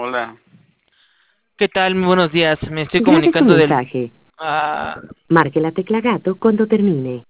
Hola. ¿Qué tal? Muy buenos días. Me estoy Grabe su comunicando del... mensaje. Ah, Marque la tecla gato cuando termine.